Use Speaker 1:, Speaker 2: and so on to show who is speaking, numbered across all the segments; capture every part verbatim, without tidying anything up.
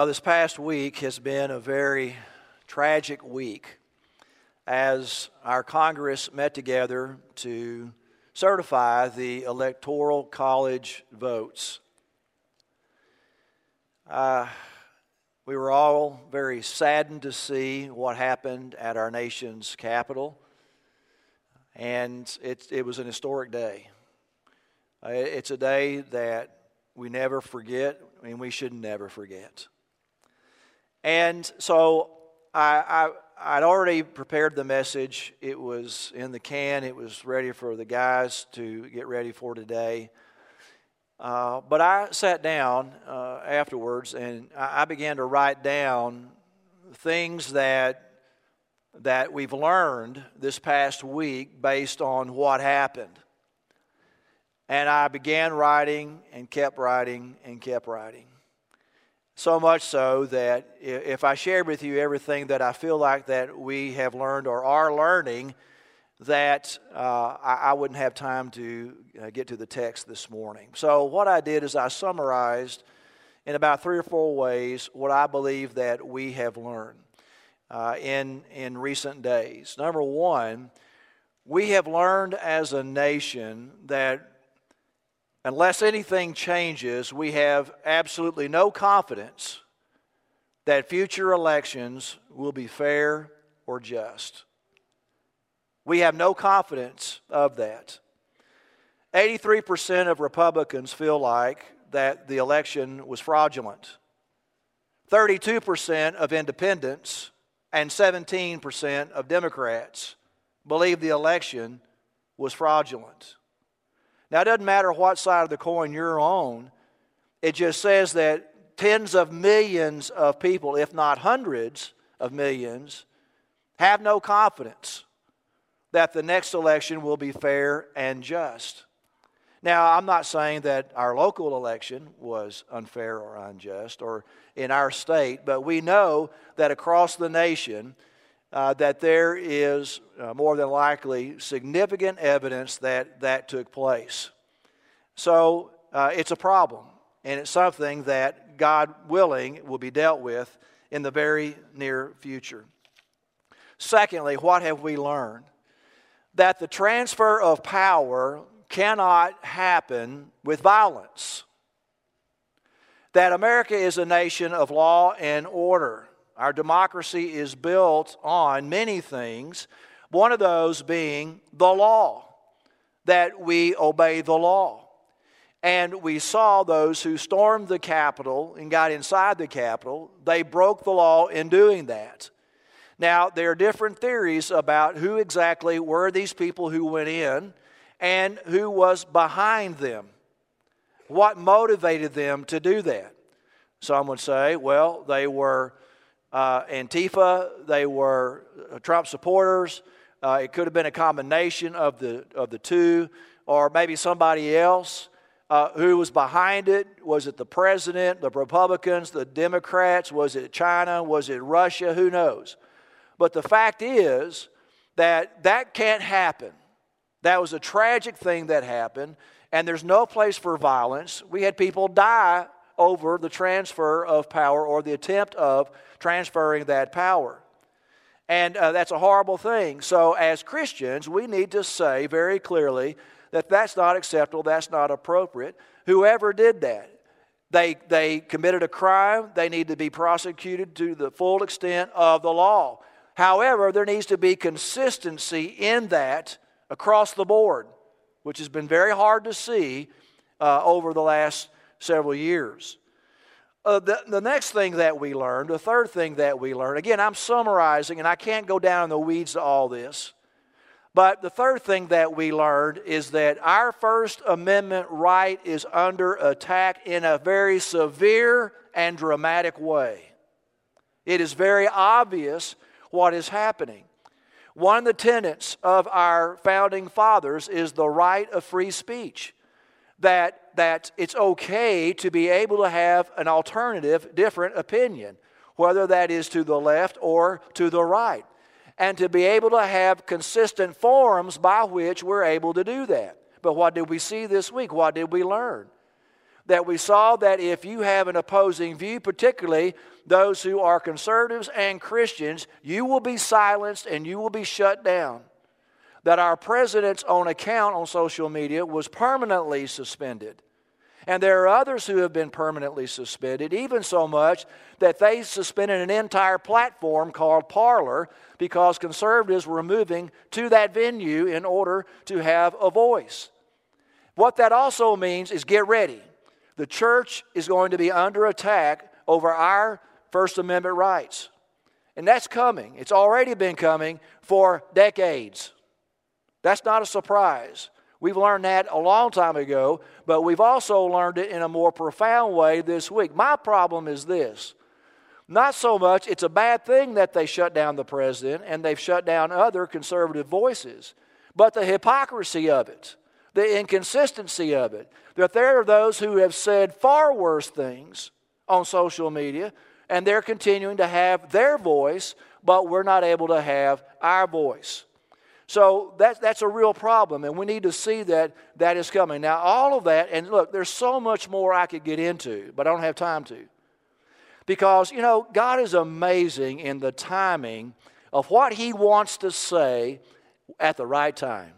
Speaker 1: Well, this past week has been a very tragic week as our Congress met together to certify the Electoral College votes. Uh, we were all very saddened to see what happened at our nation's capital, and it, it was an historic day. Uh, it's a day that we never forget, and we should never forget. And so I, I, I'd already prepared the message. It was in the can. It was ready for the guys to get ready for today. Uh, but I sat down uh, afterwards, and I, I began to write down things that that we've learned this past week based on what happened. And I began writing and kept writing and kept writing. So much so that if I shared with you everything that I feel like that we have learned or are learning, that uh, I, I wouldn't have time to uh, get to the text this morning. So what I did is I summarized in about three or four ways what I believe that we have learned uh, in, in recent days. Number one, we have learned as a nation that unless anything changes, we have absolutely no confidence that future elections will be fair or just. We have no confidence of that. eighty-three percent of Republicans feel like that the election was fraudulent. thirty-two percent of independents and seventeen percent of Democrats believe the election was fraudulent. Now, it doesn't matter what side of the coin you're on. It just says that tens of millions of people, if not hundreds of millions, have no confidence that the next election will be fair and just. Now, I'm not saying that our local election was unfair or unjust or in our state, but we know that across the nation, Uh, that there is uh, more than likely significant evidence that that took place. So uh, it's a problem, and it's something that, God willing, will be dealt with in the very near future. Secondly, what have we learned? That the transfer of power cannot happen with violence. That America is a nation of law and order. Our democracy is built on many things, one of those being the law, that we obey the law. And we saw those who stormed the Capitol and got inside the Capitol, they broke the law in doing that. Now, there are different theories about who exactly were these people who went in and who was behind them. What motivated them to do that? Some would say, well, they were Uh, Antifa, they were Trump supporters. Uh, it could have been a combination of the of the two, or maybe somebody else uh, who was behind it. Was it the president, the Republicans, the Democrats? Was it China? Was it Russia? Who knows? But the fact is that that can't happen. That was a tragic thing that happened, and there's no place for violence. We had people die over the transfer of power or the attempt of transferring that power. And uh, that's a horrible thing. So as Christians, we need to say very clearly that that's not acceptable, that's not appropriate. Whoever did that, they, they committed a crime, they need to be prosecuted to the full extent of the law. However, there needs to be consistency in that across the board, which has been very hard to see uh, over the last several years. Uh, the, the next thing that we learned, the third thing that we learned, again, I'm summarizing, and I can't go down in the weeds to all this, but the third thing that we learned is that our First Amendment right is under attack in a very severe and dramatic way. It is very obvious what is happening. One of the tenets of our founding fathers is the right of free speech. That, that it's okay to be able to have an alternative, different opinion, whether that is to the left or to the right, and to be able to have consistent forums by which we're able to do that. But what did we see this week? What did we learn? that we saw that if you have an opposing view, particularly those who are conservatives and Christians, you will be silenced and you will be shut down. That our president's own account on social media was permanently suspended. And there are others who have been permanently suspended, even so much that they suspended an entire platform called Parler because conservatives were moving to that venue in order to have a voice. What that also means is get ready. The church is going to be under attack over our First Amendment rights. And that's coming. It's already been coming for decades. That's not a surprise. We've learned that a long time ago, but we've also learned it in a more profound way this week. My problem is this. Not so much it's a bad thing that they shut down the president and they've shut down other conservative voices, but the hypocrisy of it, the inconsistency of it, that there are those who have said far worse things on social media and they're continuing to have their voice, but we're not able to have our voice. So that's, that's a real problem, and we need to see that that is coming. Now, all of that, and look, there's so much more I could get into, but I don't have time to. Because, you know, God is amazing in the timing of what He wants to say at the right time.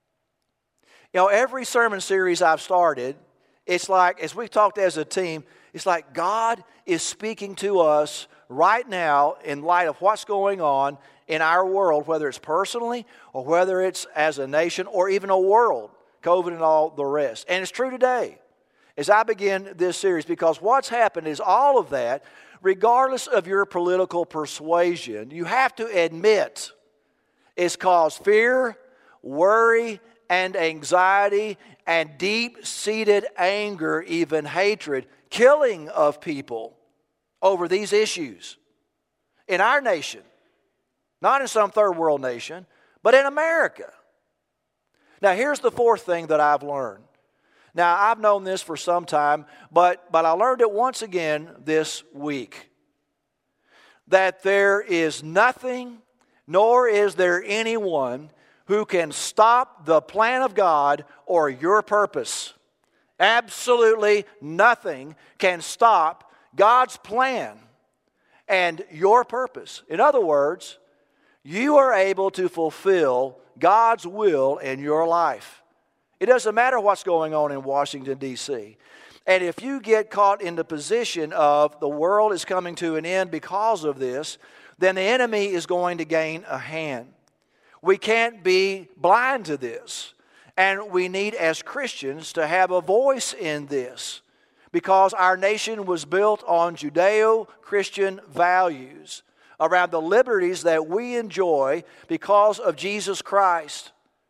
Speaker 1: You know, every sermon series I've started, it's like, as we talked as a team, it's like God is speaking to us right now in light of what's going on in our world, whether it's personally or whether it's as a nation or even a world, COVID and all the rest. And it's true today as I begin this series, because what's happened is all of that, regardless of your political persuasion, you have to admit it's caused fear, worry, and anxiety, and deep-seated anger, even hatred, killing of people over these issues in our nation. Not in some third world nation, but in America. Now, here's the fourth thing that I've learned. Now, I've known this for some time, but, but I learned it once again this week. That there is nothing, nor is there anyone who can stop the plan of God or your purpose. Absolutely nothing can stop God's plan and your purpose. In other words, you are able to fulfill God's will in your life. It doesn't matter what's going on in Washington, D C And if you get caught in the position of the world is coming to an end because of this, then the enemy is going to gain a hand. We can't be blind to this. And we need, as Christians, to have a voice in this. Because our nation was built on Judeo-Christian values around the liberties that we enjoy because of Jesus Christ.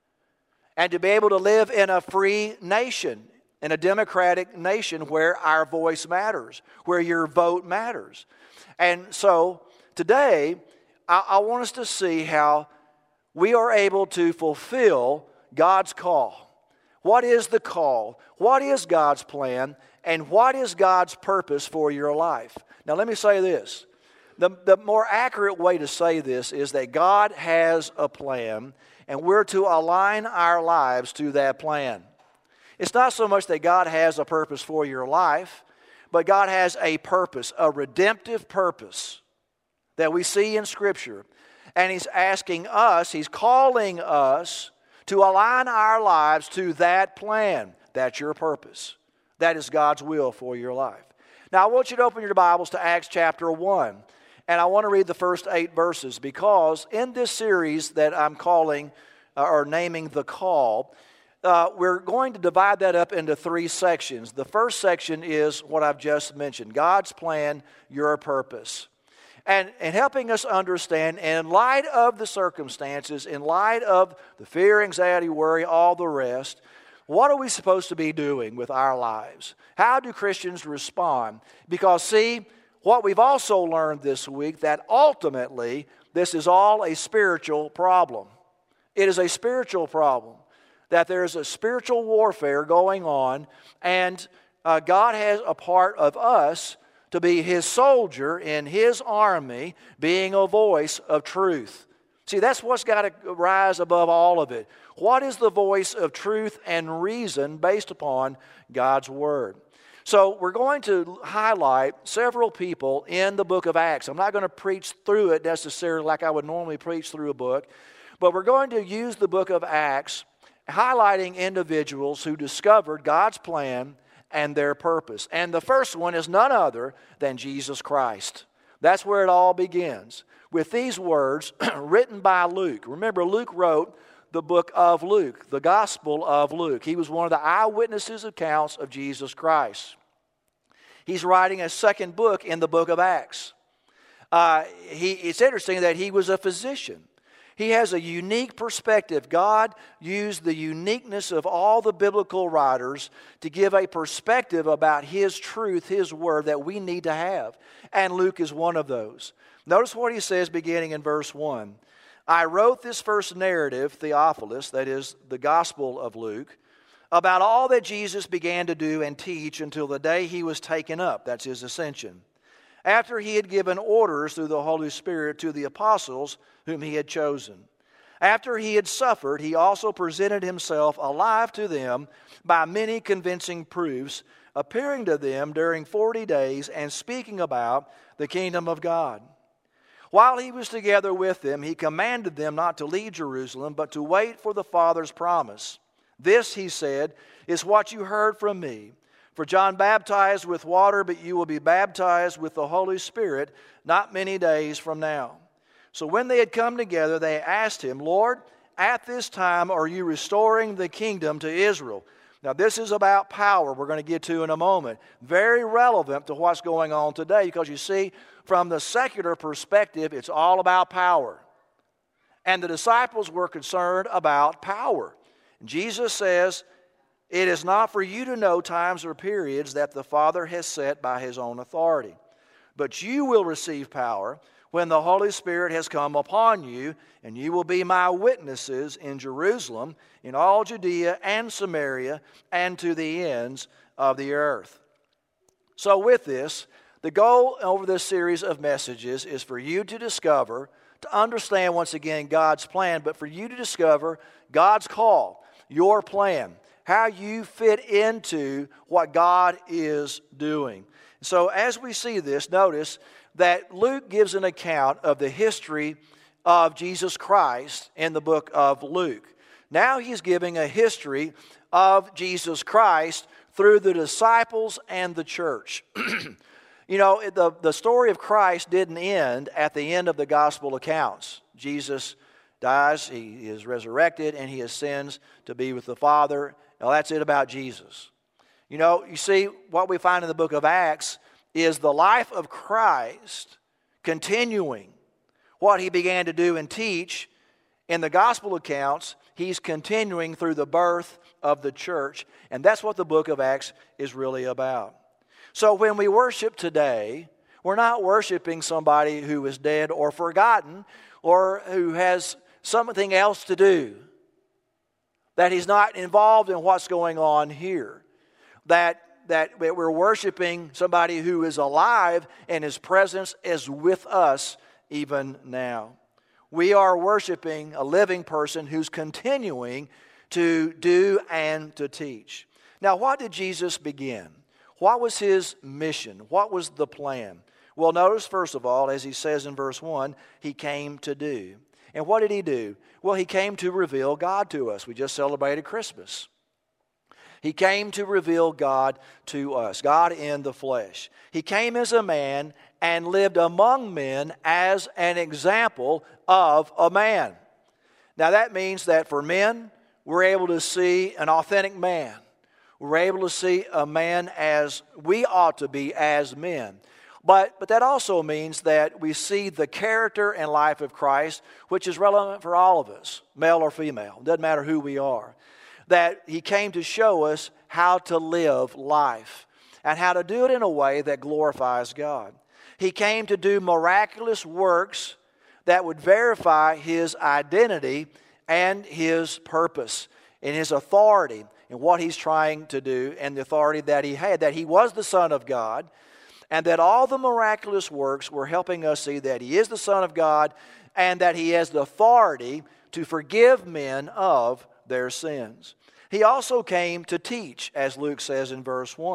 Speaker 1: And to be able to live in a free nation, in a democratic nation where our voice matters, where your vote matters. And so today, I, I want us to see how we are able to fulfill God's call. What is the call? What is God's plan? And what is God's purpose for your life? Now let me say this. The, the more accurate way to say this is that God has a plan, and we're to align our lives to that plan. It's not so much that God has a purpose for your life, but God has a purpose, a redemptive purpose that we see in Scripture. And He's asking us, He's calling us to align our lives to that plan. That's your purpose. That is God's will for your life. Now I want you to open your Bibles to Acts chapter one. And I want to read the first eight verses because in this series that I'm calling uh, or naming The Call, uh, we're going to divide that up into three sections. The first section is what I've just mentioned, God's plan, your purpose. And, and helping us understand, in light of the circumstances, in light of the fear, anxiety, worry, all the rest, what are we supposed to be doing with our lives? How do Christians respond? Because see, what we've also learned this week, that ultimately this is all a spiritual problem. It is a spiritual problem. That there's a spiritual warfare going on, and uh, God has a part of us to be His soldier in His army, being a voice of truth. See, that's what's got to rise above all of it. What is the voice of truth and reason based upon God's Word? So we're going to highlight several people in the book of Acts. I'm not going to preach through it necessarily like I would normally preach through a book, but we're going to use the book of Acts highlighting individuals who discovered God's plan and their purpose. And the first one is none other than Jesus Christ. That's where it all begins, with these words written by Luke. Remember, Luke wrote the book of Luke, the Gospel of Luke. He was one of the eyewitnesses accounts of Jesus Christ. He's writing a second book in the book of Acts. Uh, he, it's interesting that he was a physician. He has a unique perspective. God used the uniqueness of all the biblical writers to give a perspective about His truth, His word that we need to have. And Luke is one of those. Notice what he says beginning in verse one. I wrote this first narrative, Theophilus, that is the Gospel of Luke, about all that Jesus began to do and teach until the day He was taken up. That's His ascension. After He had given orders through the Holy Spirit to the apostles whom He had chosen. After He had suffered, He also presented Himself alive to them by many convincing proofs, appearing to them during forty days and speaking about the kingdom of God. While He was together with them, He commanded them not to leave Jerusalem, but to wait for the Father's promise. This, He said, is what you heard from me. For John baptized with water, but you will be baptized with the Holy Spirit not many days from now. So when they had come together, they asked Him, Lord, at this time are you restoring the kingdom to Israel? Now this is about power we're going to get to in a moment. Very relevant to what's going on today, because you see, from the secular perspective, it's all about power. And the disciples were concerned about power. And Jesus says, it is not for you to know times or periods that the Father has set by His own authority. But you will receive power when the Holy Spirit has come upon you, and you will be my witnesses in Jerusalem, in all Judea and Samaria, and to the ends of the earth. So with this, the goal over this series of messages is for you to discover, to understand once again God's plan, but for you to discover God's call, your plan, how you fit into what God is doing. So as we see this, notice that Luke gives an account of the history of Jesus Christ in the book of Luke. Now he's giving a history of Jesus Christ through the disciples and the church. You know, the, the story of Christ didn't end at the end of the gospel accounts. Jesus dies, He is resurrected, and He ascends to be with the Father. Now that's it about Jesus. You know, you see, what we find in the book of Acts is the life of Christ continuing what He began to do and teach in the gospel accounts. He's continuing through the birth of the church, and that's what the book of Acts is really about. So when we worship today, we're not worshiping somebody who is dead or forgotten or who has something else to do, that he's not involved in what's going on here, that, that we're worshiping somebody who is alive and His presence is with us even now. We are worshiping a living person who's continuing to do and to teach. Now, what did Jesus begin? What was His mission? What was the plan? Well, notice first of all, as He says in verse one, He came to do. And what did He do? Well, He came to reveal God to us. We just celebrated Christmas. He came to reveal God to us, God in the flesh. He came as a man and lived among men as an example of a man. Now that means that for men, we're able to see an authentic man. We're able to see a man as we ought to be as men. But, but that also means that we see the character and life of Christ, which is relevant for all of us, male or female. It doesn't matter who we are. That He came to show us how to live life and how to do it in a way that glorifies God. He came to do miraculous works that would verify His identity and His purpose and His authority and what He's trying to do and the authority that He had, that He was the Son of God, and that all the miraculous works were helping us see that He is the Son of God and that He has the authority to forgive men of their sins. He also came to teach, as Luke says in verse one.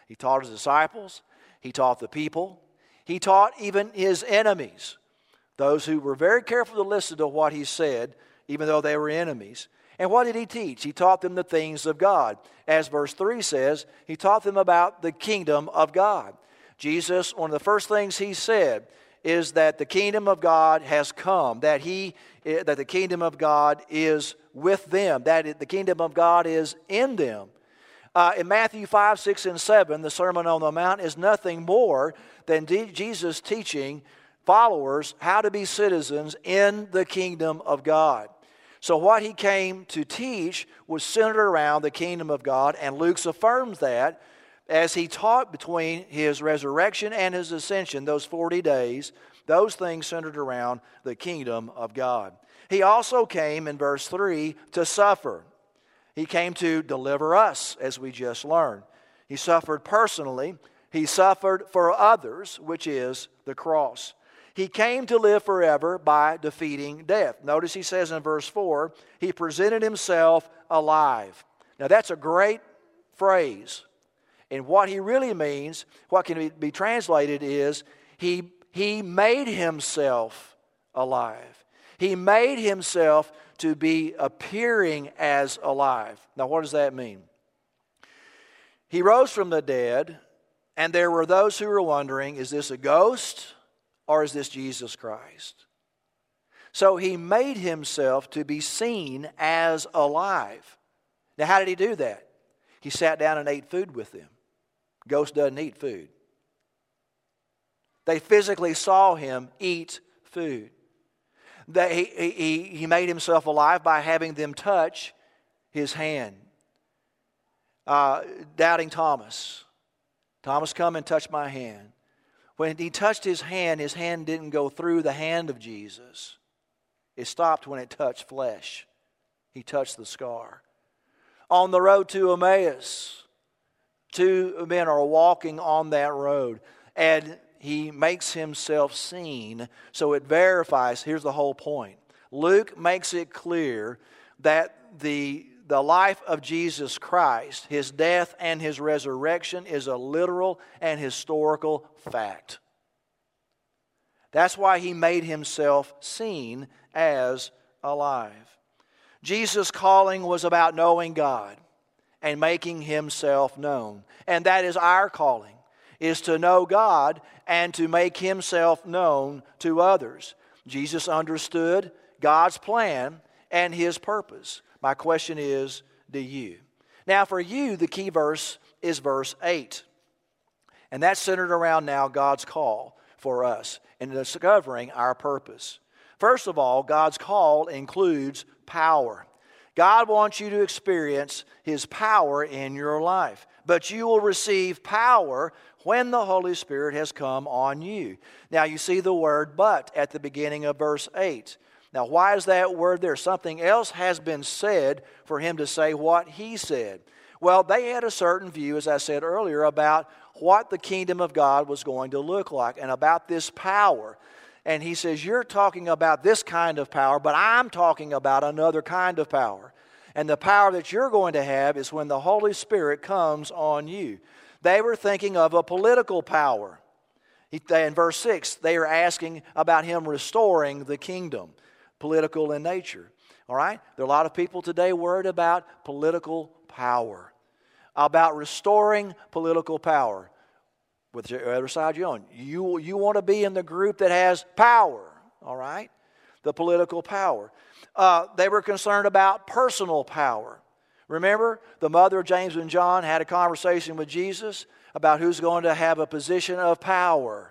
Speaker 1: He taught his disciples. He taught the people. He taught even his enemies, those who were very careful to listen to what he said, even though they were enemies. And what did he teach? He taught them the things of God. As verse three says, he taught them about the kingdom of God. Jesus, one of the first things he said is that the kingdom of God has come, that he, that the kingdom of God is with them, that the kingdom of God is in them. Uh, in Matthew five, six, and seven, the Sermon on the Mount is nothing more than D- Jesus teaching followers how to be citizens in the kingdom of God. So what he came to teach was centered around the kingdom of God, and Luke affirms that as he taught between his resurrection and his ascension, those forty days, those things centered around the kingdom of God. He also came in verse three to suffer. He came to deliver us, as we just learned. He suffered personally. He suffered for others, which is the cross. He came to live forever by defeating death. Notice he says in verse four, he presented himself alive. Now that's a great phrase. And what he really means, what can be translated is, he, he made himself alive. He made himself to be appearing as alive. Now what does that mean? He rose from the dead, and there were those who were wondering, is this a ghost? Or is this Jesus Christ? So he made himself to be seen as alive. Now how did he do that? He sat down and ate food with them. Ghost doesn't eat food. They physically saw him eat food. They, he, he, he made himself alive by having them touch his hand. Uh, doubting Thomas. Thomas, come and touch my hand. When he touched his hand, his hand didn't go through the hand of Jesus. It stopped when it touched flesh. He touched the scar. On the road to Emmaus, two men are walking on that road, and he makes himself seen, so it verifies. Here's the whole point. Luke makes it clear that the The life of Jesus Christ, his death and his resurrection, is a literal and historical fact. That's why he made himself seen as alive. Jesus' calling was about knowing God and making himself known. And that is our calling, is to know God and to make himself known to others. Jesus understood God's plan and his purpose. My question is, do you? Now for you, the key verse is verse eight. And that's centered around now God's call for us in discovering our purpose. First of all, God's call includes power. God wants you to experience his power in your life. But you will receive power when the Holy Spirit has come on you. Now you see the word but at the beginning of verse eight. Now, why is that word there? Something else has been said for him to say what he said. Well, they had a certain view, as I said earlier, about what the kingdom of God was going to look like and about this power. And he says, you're talking about this kind of power, but I'm talking about another kind of power. And the power that you're going to have is when the Holy Spirit comes on you. They were thinking of a political power. In verse six, they are asking about him restoring the kingdom. Political in nature. All right? There are a lot of people today worried about political power, about restoring political power. With the other side you're on, you, you want to be in the group that has power. All right? The political power. Uh, they were concerned about personal power. Remember, the mother of James and John had a conversation with Jesus about who's going to have a position of power.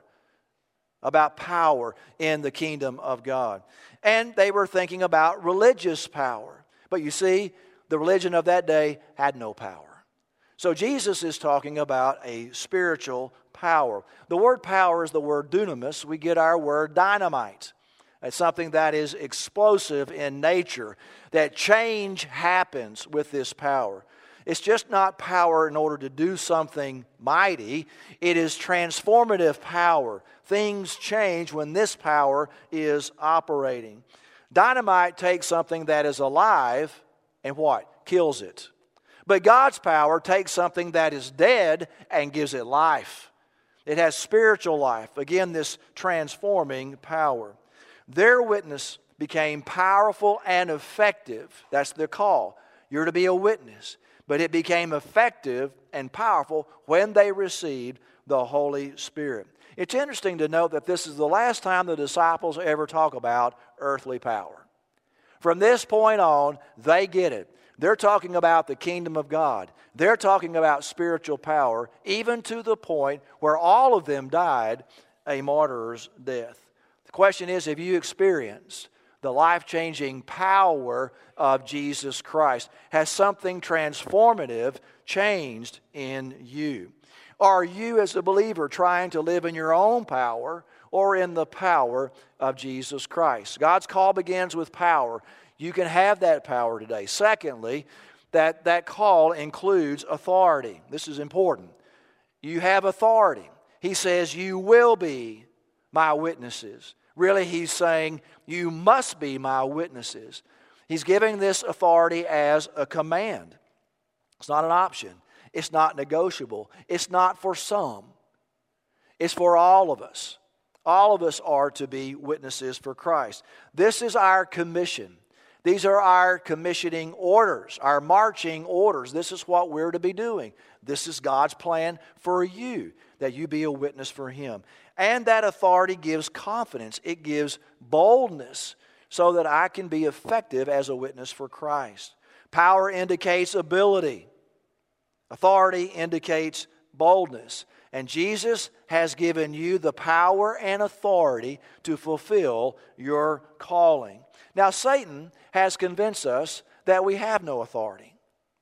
Speaker 1: About power in the kingdom of God. And they were thinking about religious power. But you see, the religion of that day had no power. So Jesus is talking about a spiritual power. The word power is the word dunamis. We get our word dynamite. It's something that is explosive in nature. That change happens with this power. It's just not power in order to do something mighty. It is transformative power. Things change when this power is operating. Dynamite takes something that is alive and what? Kills it. But God's power takes something that is dead and gives it life. It has spiritual life. Again, this transforming power. Their witness became powerful and effective. That's the call. You're to be a witness. But it became effective and powerful when they received the Holy Spirit. It's interesting to note that this is the last time the disciples ever talk about earthly power. From this point on, they get it. They're talking about the kingdom of God. They're talking about spiritual power, even to the point where all of them died a martyr's death. The question is, have you experienced the life-changing power of Jesus Christ? Has something transformative changed in you? Are you, as a believer, trying to live in your own power or in the power of Jesus Christ? God's call begins with power. You can have that power today. Secondly, that, that call includes authority. This is important. You have authority. He says, you will be my witnesses. Really, he's saying, you must be my witnesses. He's giving this authority as a command. It's not an option. It's not negotiable. It's not for some. It's for all of us. All of us are to be witnesses for Christ. This is our commission. These are our commissioning orders, our marching orders. This is what we're to be doing. This is God's plan for you, that you be a witness for Him. And that authority gives confidence. It gives boldness so that I can be effective as a witness for Christ. Power indicates ability. Authority indicates boldness. And Jesus has given you the power and authority to fulfill your calling. Now, Satan has convinced us that we have no authority.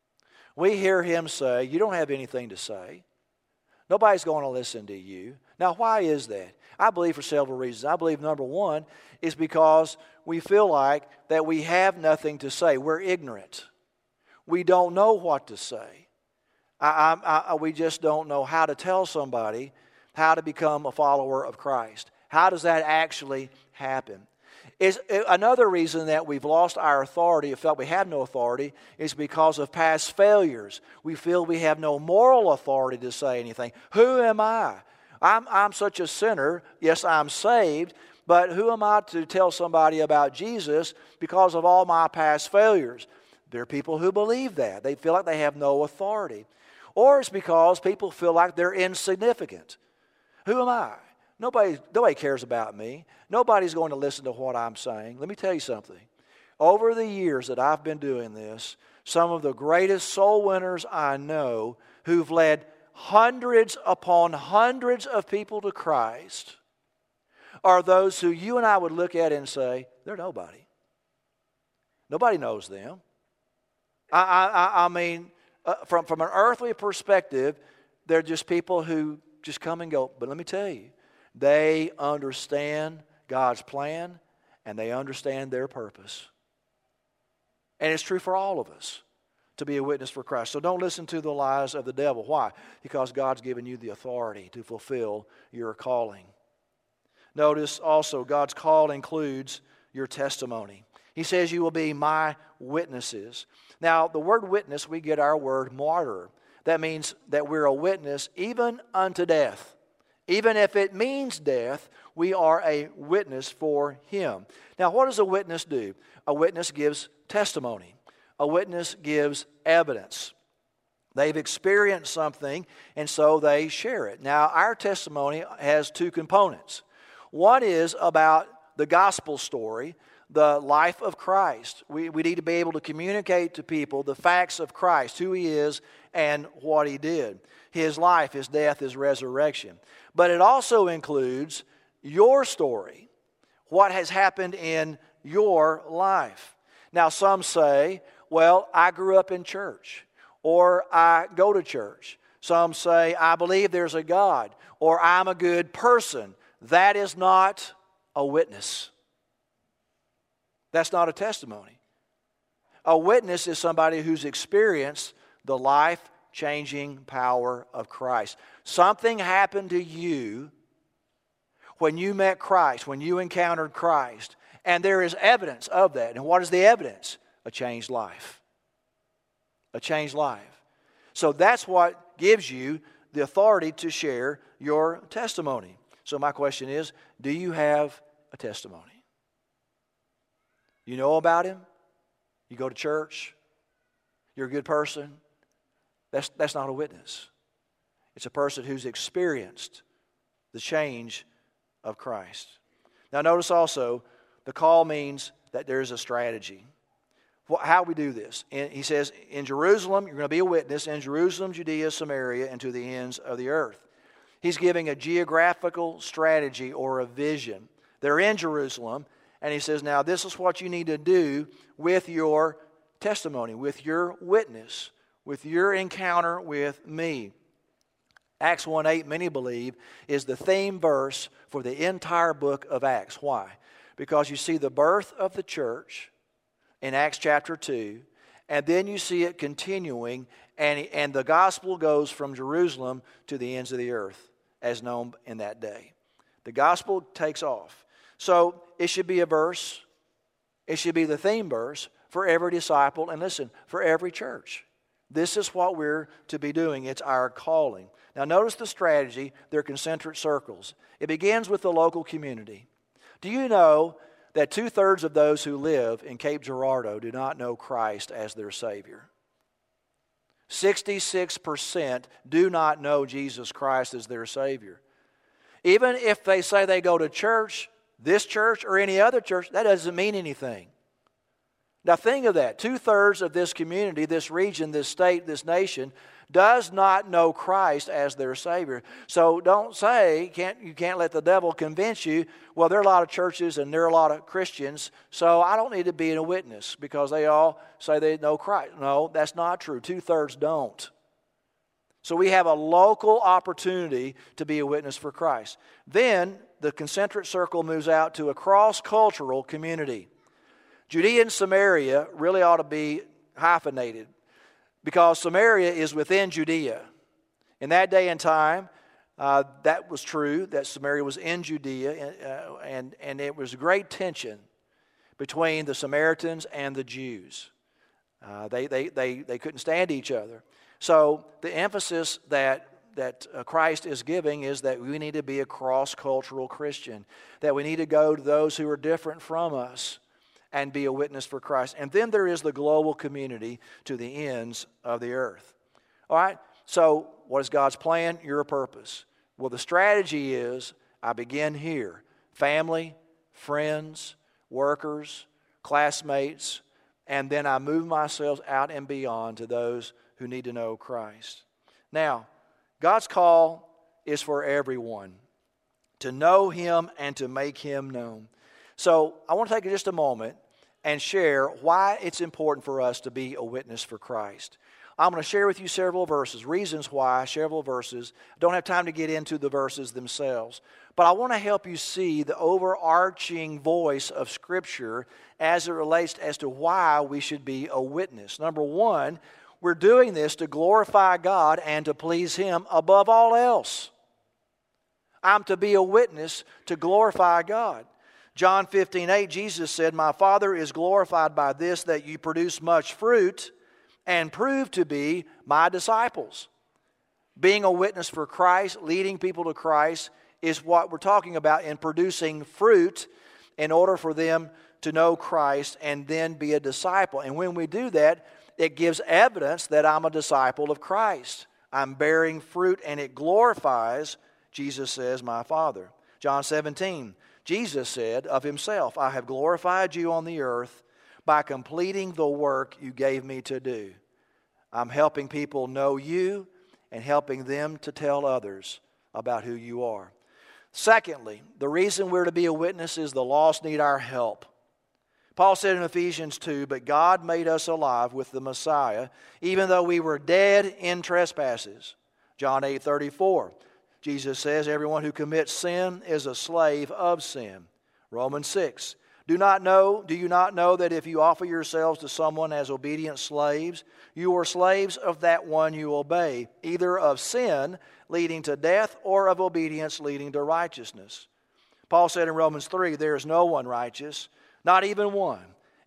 Speaker 1: We hear him say, you don't have anything to say. Nobody's going to listen to you. Now, why is that? I believe for several reasons. I believe number one is because we feel like that we have nothing to say. We're ignorant. We don't know what to say. I, I, I, we just don't know how to tell somebody how to become a follower of Christ. How does that actually happen? Is another reason that we've lost our authority, or felt we have no authority, is because of past failures. We feel we have no moral authority to say anything. Who am I? I'm, I'm such a sinner. Yes, I'm saved, but who am I to tell somebody about Jesus because of all my past failures? There are people who believe that. They feel like they have no authority. Or it's because people feel like they're insignificant. Who am I? Nobody, nobody cares about me. Nobody's going to listen to what I'm saying. Let me tell you something. Over the years that I've been doing this, some of the greatest soul winners I know who've led hundreds upon hundreds of people to Christ are those who you and I would look at and say, they're nobody. Nobody knows them. I, I, I mean, uh, from, from an earthly perspective, they're just people who just come and go. But let me tell you, they understand God's plan and they understand their purpose. And it's true for all of us to be a witness for Christ. So don't listen to the lies of the devil. Why? Because God's given you the authority to fulfill your calling. Notice also God's call includes your testimony. He says you will be my witnesses. Now, the word witness, we get our word martyr. That means that we're a witness even unto death. Even if it means death, we are a witness for Him. Now, what does a witness do? A witness gives testimony. A witness gives evidence. They've experienced something, and so they share it. Now, our testimony has two components. One is about the gospel story, the life of Christ. We, we need to be able to communicate to people the facts of Christ, who He is and what He did. His life, His death, His resurrection. But it also includes your story, what has happened in your life. Now, some say, well, I grew up in church, or I go to church. Some say, I believe there's a God, or I'm a good person. That is not a witness. That's not a testimony. A witness is somebody who's experienced the life-changing power of Christ. Something happened to you when you met Christ, when you encountered Christ, and there is evidence of that. And what is the evidence? A changed life. a changed life. So that's what gives you the authority to share your testimony. So my question is, do you have a testimony? You know about him? You go to church? You're a good person? That's, that's not a witness. It's a person who's experienced the change of Christ. Now notice also, the call means that there's a strategy. How we do this? And he says, in Jerusalem, you're going to be a witness, in Jerusalem, Judea, Samaria, and to the ends of the earth. He's giving a geographical strategy or a vision. They're in Jerusalem, and he says, now this is what you need to do with your testimony, with your witness, with your encounter with me. Acts one eight, many believe, is the theme verse for the entire book of Acts. Why? Because you see the birth of the church in Acts chapter two, and then you see it continuing, and, and the gospel goes from Jerusalem to the ends of the earth, as known in that day. The gospel takes off. So it should be a verse, it should be the theme verse for every disciple, and listen, for every church. This is what we're to be doing. It's our calling. Now notice the strategy, they're concentric circles. It begins with the local community. Do you know that two-thirds of those who live in Cape Girardeau do not know Christ as their Savior? sixty-six percent do not know Jesus Christ as their Savior. Even if they say they go to church, this church or any other church, that doesn't mean anything. Now think of that. Two-thirds of this community, this region, this state, this nation, does not know Christ as their Savior. So don't say, can't, you can't let the devil convince you, well, there are a lot of churches and there are a lot of Christians, so I don't need to be a witness because they all say they know Christ. No, that's not true. Two-thirds don't. So we have a local opportunity to be a witness for Christ. Then the concentric circle moves out to a cross-cultural community. Judea and Samaria really ought to be hyphenated because Samaria is within Judea. In that day and time, uh, that was true, that Samaria was in Judea, uh, and, and it was great tension between the Samaritans and the Jews. Uh, they, they, they, they couldn't stand each other. So the emphasis that that Christ is giving is that we need to be a cross-cultural Christian, that we need to go to those who are different from us and be a witness for Christ. And then there is the global community to the ends of the earth. All right, so what is God's plan? Your purpose. Well, the strategy is I begin here. Family, friends, workers, classmates, and then I move myself out and beyond to those who need to know Christ. Now, God's call is for everyone to know Him and to make Him known. So I want to take just a moment and share why it's important for us to be a witness for Christ. I'm going to share with you several verses, reasons why, several verses. I don't have time to get into the verses themselves, but I want to help you see the overarching voice of Scripture as it relates as to why we should be a witness. Number one, we're doing this to glorify God and to please Him above all else. I'm to be a witness to glorify God. John fifteen eight, Jesus said, "My Father is glorified by this, that you produce much fruit and prove to be my disciples." Being a witness for Christ, leading people to Christ, is what we're talking about in producing fruit in order for them to know Christ and then be a disciple. And when we do that, it gives evidence that I'm a disciple of Christ. I'm bearing fruit and it glorifies, Jesus says, my Father. John seventeen, Jesus said of Himself, "I have glorified you on the earth by completing the work you gave me to do." I'm helping people know you and helping them to tell others about who you are. Secondly, the reason we're to be a witness is the lost need our help. Paul said in Ephesians two, "But God made us alive with the Messiah, even though we were dead in trespasses." John eight thirty-four, Jesus says, "Everyone who commits sin is a slave of sin." Romans six, Do not know, do you not know that if you offer yourselves to someone as obedient slaves, you are slaves of that one you obey, either of sin leading to death or of obedience leading to righteousness? Paul said in Romans three, "There is no one righteous, not even one.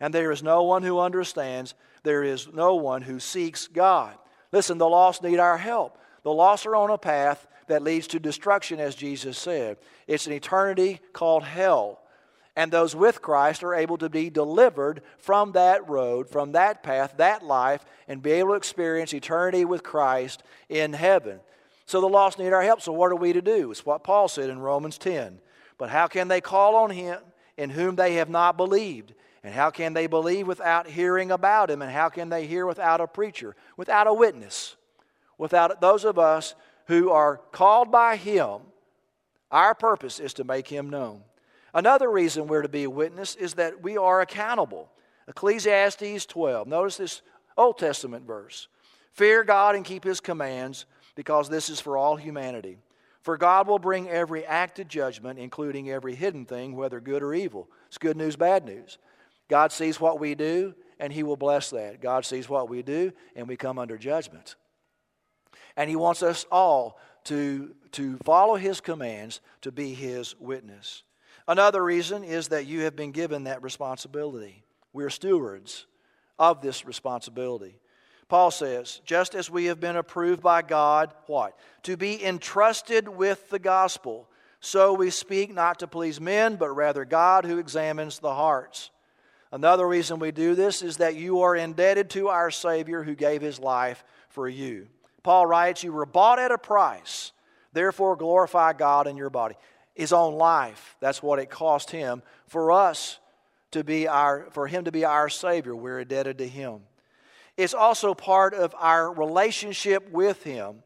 Speaker 1: and there is no one who understands. There is no one who seeks God. Listen, the lost need our help. The lost are on a path that leads to destruction, as Jesus said. It's an eternity called hell. And those with Christ are able to be delivered from that road, from that path, that life, and be able to experience eternity with Christ in heaven. So the lost need our help. So what are we to do? It's what Paul said in Romans ten. But how can they call on Him in whom they have not believed? And how can they believe without hearing about Him? And how can they hear without a preacher, without a witness? Without those of us who are called by Him, our purpose is to make Him known. Another reason we're to be a witness is that we are accountable. Ecclesiastes twelve. Notice this Old Testament verse. Fear God and keep His commands, because this is for all humanity. For God will bring every act to judgment, including every hidden thing, whether good or evil. It's good news, bad news. God sees what we do, and He will bless that. God sees what we do, and we come under judgment. And He wants us all to, to follow His commands, to be His witness. Another reason is that you have been given that responsibility. We're stewards of this responsibility. Paul says, just as we have been approved by God, what? To be entrusted with the gospel. So we speak not to please men, but rather God who examines the hearts. Another reason we do this is that you are indebted to our Savior who gave His life for you. Paul writes, you were bought at a price. Therefore glorify God in your body. His own life. That's what it cost Him for us to be our, for Him to be our Savior. We're indebted to Him. It's also part of our relationship with Him.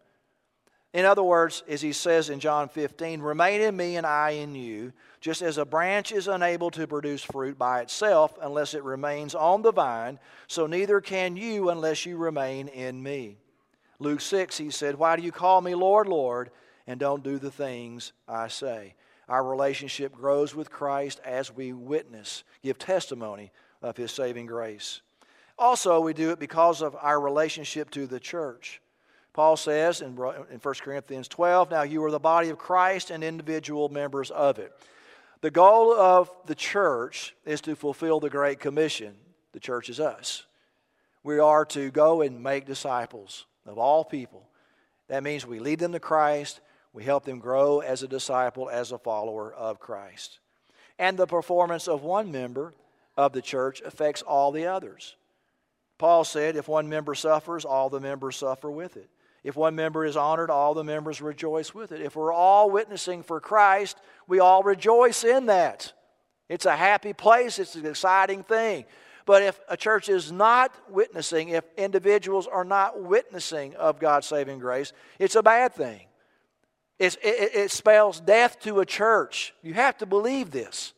Speaker 1: In other words, as He says in John fifteen, remain in me and I in you, just as a branch is unable to produce fruit by itself unless it remains on the vine, so neither can you unless you remain in me. Luke six, He said, why do you call me Lord, Lord, and don't do the things I say? Our relationship grows with Christ as we witness, give testimony of His saving grace. Also, we do it because of our relationship to the church. Paul says in First Corinthians twelve, now you are the body of Christ and individual members of it. The goal of the church is to fulfill the Great Commission. The church is us. We are to go and make disciples of all people. That means we lead them to Christ. We help them grow as a disciple, as a follower of Christ. And the performance of one member of the church affects all the others. Paul said, if one member suffers, all the members suffer with it. If one member is honored, all the members rejoice with it. If we're all witnessing for Christ, we all rejoice in that. It's a happy place. It's an exciting thing. But if a church is not witnessing, if individuals are not witnessing of God's saving grace, it's a bad thing. It's, it, it spells death to a church. You have to believe this.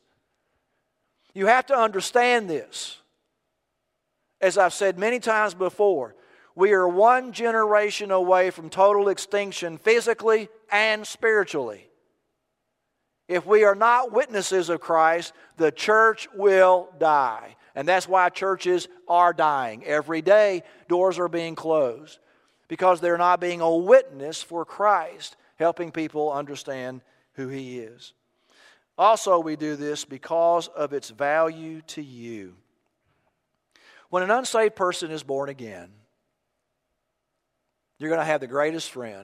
Speaker 1: You have to understand this. As I've said many times before, we are one generation away from total extinction physically and spiritually. If we are not witnesses of Christ, the church will die. And that's why churches are dying. Every day, doors are being closed because they're not being a witness for Christ, helping people understand who He is. Also, we do this because of its value to you. When an unsaved person is born again, you're going to have the greatest friend,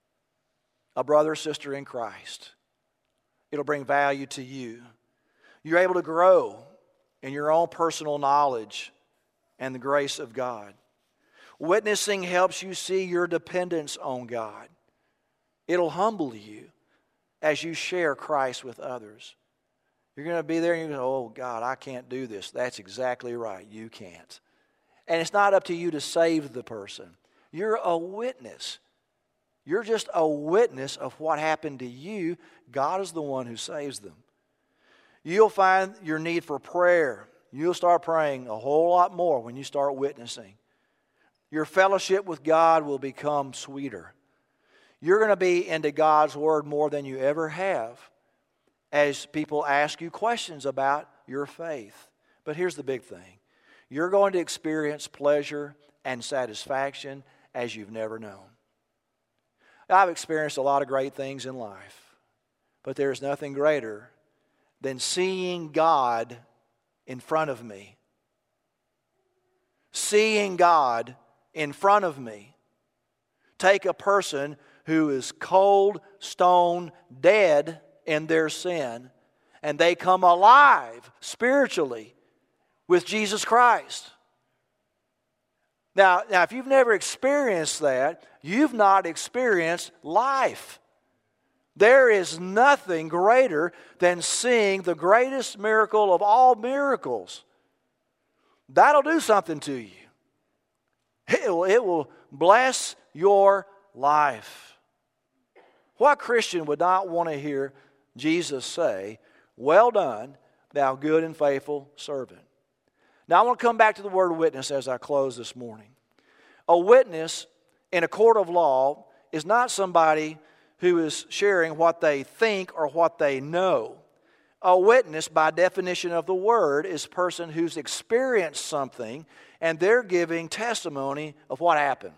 Speaker 1: a brother or sister in Christ. It'll bring value to you. You're able to grow in your own personal knowledge and the grace of God. Witnessing helps you see your dependence on God. It'll humble you as you share Christ with others. You're going to be there and you're going to go, oh God, I can't do this. That's exactly right. You can't. And it's not up to you to save the person. You're a witness. You're just a witness of what happened to you. God is the one who saves them. You'll find your need for prayer. You'll start praying a whole lot more when you start witnessing. Your fellowship with God will become sweeter. You're going to be into God's Word more than you ever have as people ask you questions about your faith. But here's the big thing. You're going to experience pleasure and satisfaction as you've never known. I've experienced a lot of great things in life, but there's nothing greater than seeing God in front of me seeing God in front of me. Take a person who is cold, stone, dead in their sin, and they come alive spiritually with Jesus Christ. Now, now, if you've never experienced that, you've not experienced life. There is nothing greater than seeing the greatest miracle of all miracles. That'll do something to you. It will, it will bless your life. What Christian would not want to hear Jesus say, "Well done, thou good and faithful servant"? Now I want to come back to the word witness as I close this morning. A witness in a court of law is not somebody who is sharing what they think or what they know. A witness, by definition of the word, is a person who's experienced something and they're giving testimony of what happened.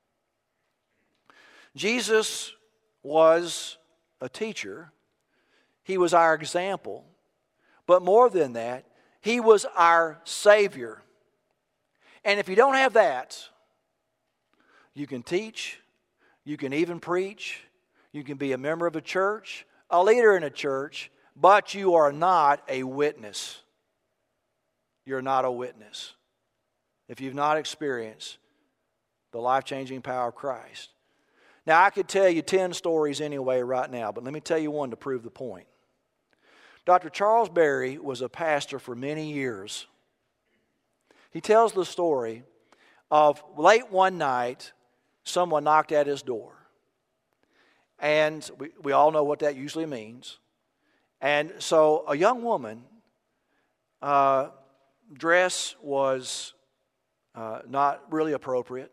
Speaker 1: Jesus was a teacher. He was our example. But more than that, He was our Savior. And if you don't have that, you can teach, you can even preach, you can be a member of a church, a leader in a church, but you are not a witness. You're not a witness if you've not experienced the life-changing power of Christ. Now, I could tell you ten stories anyway right now, but let me tell you one to prove the point. Doctor Charles Berry was a pastor for many years. He tells the story of late one night, someone knocked at his door. And we, we all know what that usually means. And so a young woman, uh, dress was uh, not really appropriate.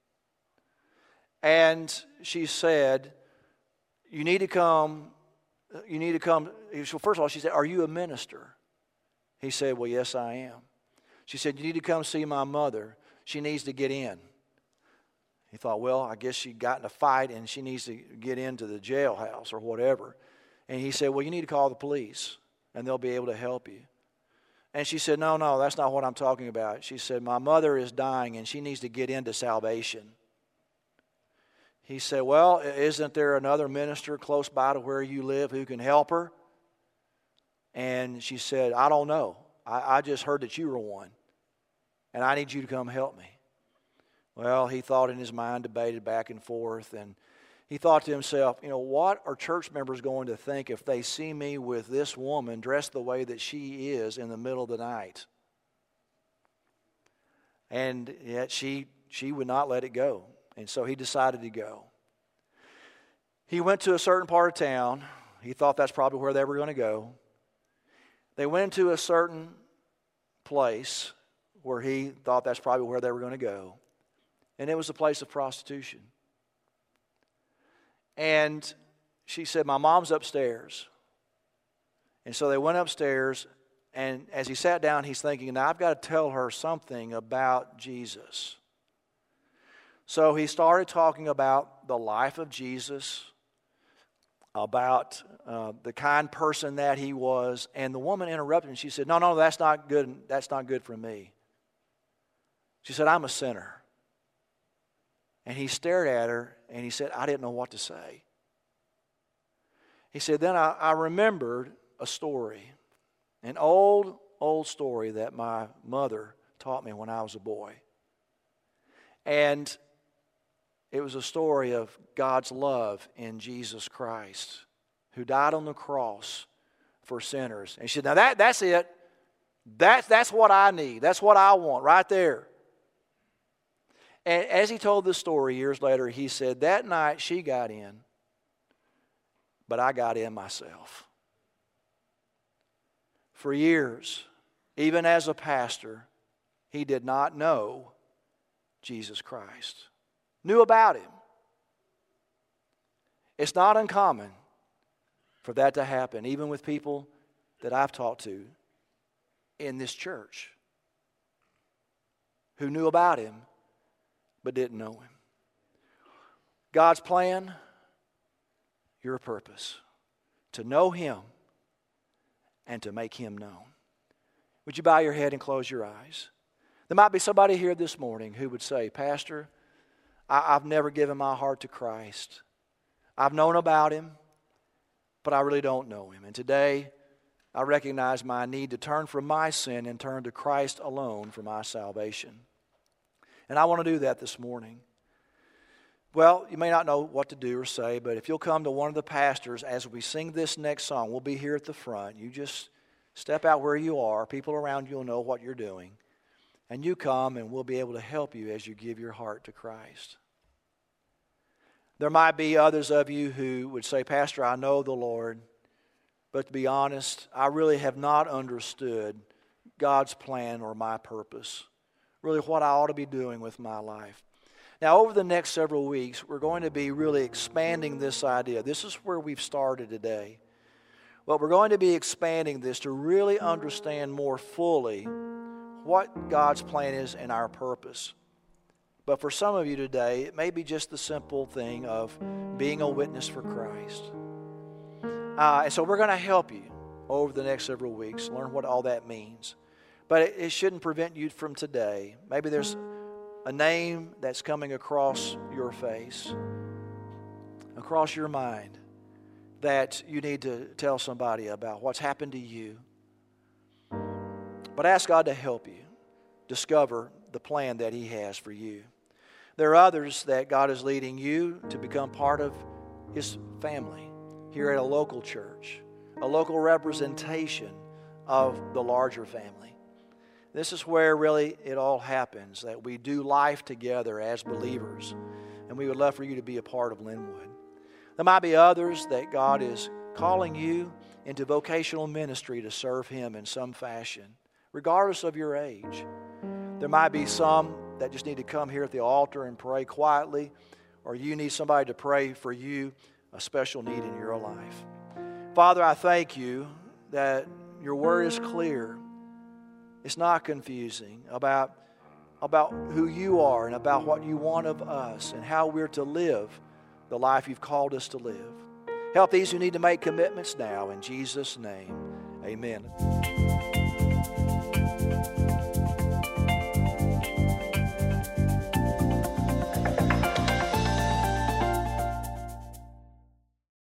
Speaker 1: And she said, you need to come, you need to come. So first of all, she said, are you a minister? He said, well, yes, I am. She said, you need to come see my mother. She needs to get in. He thought, well, I guess she got in a fight and she needs to get into the jailhouse or whatever. And he said, well, you need to call the police and they'll be able to help you. And she said, no, no, that's not what I'm talking about. She said, my mother is dying and she needs to get into salvation. He said, well, isn't there another minister close by to where you live who can help her? And she said, I don't know. I, I just heard that you were one. And I need you to come help me. Well, he thought in his mind, debated back and forth, and he thought to himself, you know, what are church members going to think if they see me with this woman dressed the way that she is in the middle of the night? And yet she she would not let it go. And so he decided to go. He went to a certain part of town. He thought that's probably where they were going to go. They went to a certain place where he thought that's probably where they were going to go. And it was a place of prostitution. And she said, my mom's upstairs. And so they went upstairs, and as he sat down, he's thinking, now I've got to tell her something about Jesus. So he started talking about the life of Jesus, about uh, the kind person that he was, and the woman interrupted and she said, no, no, that's not good. That's not good for me. She said, I'm a sinner. And he stared at her and he said, I didn't know what to say. He said, then I, I remembered a story, an old, old story that my mother taught me when I was a boy. And it was a story of God's love in Jesus Christ, who died on the cross for sinners. And she said, now that, that's it. That's, that's what I need. That's what I want right there. And as he told this story years later, he said, that night she got in, but I got in myself. For years, even as a pastor, he did not know Jesus Christ. Knew about him. It's not uncommon for that to happen, even with people that I've talked to in this church who knew about him but didn't know him. God's plan, your purpose, to know him and to make him known. Would you bow your head and close your eyes? There might be somebody here this morning who would say, Pastor, I, I've never given my heart to Christ. I've known about Him, but I really don't know Him. And today, I recognize my need to turn from my sin and turn to Christ alone for my salvation. And I want to do that this morning. Well, you may not know what to do or say, but if you'll come to one of the pastors as we sing this next song, we'll be here at the front. You just step out where you are. People around you will know what you're doing. And you come and we'll be able to help you as you give your heart to Christ. There might be others of you who would say, Pastor, I know the Lord, but to be honest, I really have not understood God's plan or my purpose, really what I ought to be doing with my life. Now, over the next several weeks, we're going to be really expanding this idea. This is where we've started today. But we're going to be expanding this to really understand more fully what God's plan is and our purpose. But for some of you today, it may be just the simple thing of being a witness for Christ. Uh, and so we're going to help you over the next several weeks, learn what all that means. But it, it shouldn't prevent you from today. Maybe there's a name that's coming across your face, across your mind, that you need to tell somebody about what's happened to you. But ask God to help you discover the plan that He has for you. There are others that God is leading you to become part of His family here at a local church, a local representation of the larger family. This is where really it all happens, that we do life together as believers, and we would love for you to be a part of Linwood. There might be others that God is calling you into vocational ministry to serve Him in some fashion, regardless of your age. There might be some that just need to come here at the altar and pray quietly, or you need somebody to pray for you, a special need in your life. Father, I thank you that your word is clear. It's not confusing about, about who you are and about what you want of us and how we're to live the life you've called us to live. Help these who need to make commitments now. In Jesus' name, amen.